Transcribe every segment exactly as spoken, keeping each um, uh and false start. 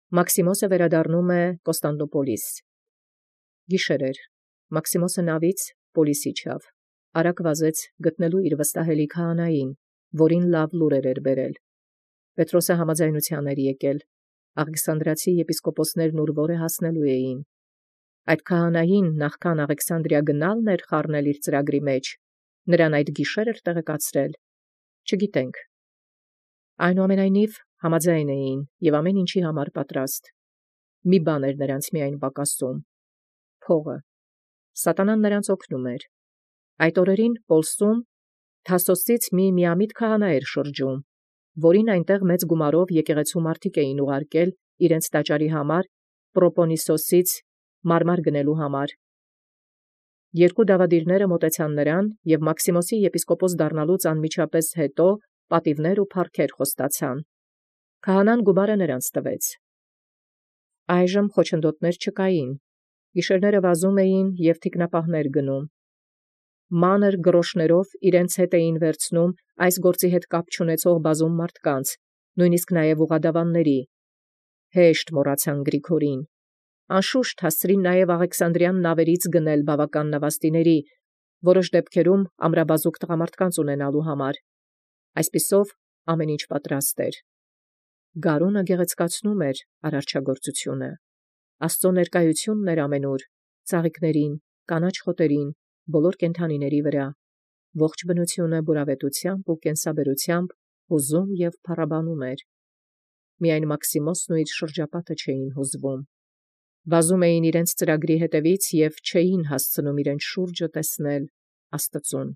Մաքսիմոսը վերադառնում է Կոստանդնուպոլիս։ Գիշեր էր։ Մաքսիմոսը նավից Պոլիս իջավ։ Արագ վազեց գտնելու իր վստահելի քահանային, որին լավ լուրեր էր բերել։ Պետրոսը համաձայնության էր եկել։ Աղեքսանդրացի եպիսկոպոսներն ուր որը հասնելու էին։ Այդ քահանային նախքան Աղեքսանդրիա գնալն էր խառնել իր ծրագրի մեջ, նրան այդ գիշեր էր տեղեկացրել։ Չգիտենք։ Այնուամենայնիվ համաձայն էին եւ ամեն ինչի համար պատրաստ։ Մի բան էր նրանց միայն պակասում՝ փողը։ Սատանան նրանց օգնում էր։ Այդ օրերին Պոլսում Թասոսից մի միամիտ քահանա էր շրջում, որին այնտեղ մեծ գումարով եկեղեցու մարդիկ էին ուղարկել իրենց տաճարի համար Պրոպոնիսոսից մարմար գնելու համար։ Երկու դավադիրները մոտեցան նրան եւ Մաքսիմոսի եպիսկոպոս դառնալուց անմիջապես հետո պատիվներ ու փառքեր խոստացան։ Քահանան գումարը նրանց տվեց։ Այժմ խոչընդոտներ չկային։ Գիշերները վազում էին եւ թիկնապահներ գնում։ Մանր գրոշներով իրենց հետ էին վերցնում այս գործի հետ կապ չունեցող բազում մարդկանց, նույնիսկ նաև ուղադավանների։ Հեշտ մոռացան Գրիգորին։ Անշուշտ հասցրին նաև Աղեքսանդրյան նավերից գնել բավական նավաստիների, որոշ դեպքերում ամրաբազուկ տղամարդկանց ունենալու համար։ Այսպիսով ամեն ինչ պատրաստ էր։ Գարունը գեղեցկացնում էր արարչագործությունը։ Աստծո ներկայությունն էր ամենուր, ծաղիկներին, կանաչ խոտերին, բոլոր կենդանիների վրա։ Ողջ բնությունը բուրավետությամբ ու կենսաբերությամբ հուզում եւ փառաբանում էր։ Միայն Մաքսիմոսն ու իր շրջապատը չէին հուզվում։ Վազում էին իրենց ծրագրի հետևից եւ չէին հասցնում իրենց շուրջը տեսնել Աստծուն։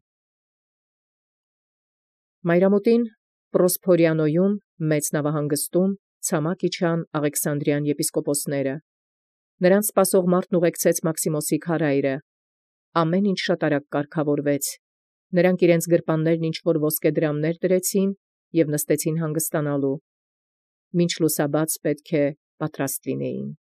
Մայրամուտին Պրոսփորիանոյում մեծ նավահանգստում ցամաք իջան Աղեքսանդրյան եպիսկոպոսները։ Նրանց սպասող մարդն ուղեկցեց Մաքսիմոսի քարայրը։ Ամեն ինչ շատ արագ կարգավորվեց։ Նրանք իրենց գրպաններն ինչ որ ոսկե դրամներ դրեցին եւ նստեցին հանգստանալու։ Մինչ լուսաբաց պետք է պատրաստ լինեին։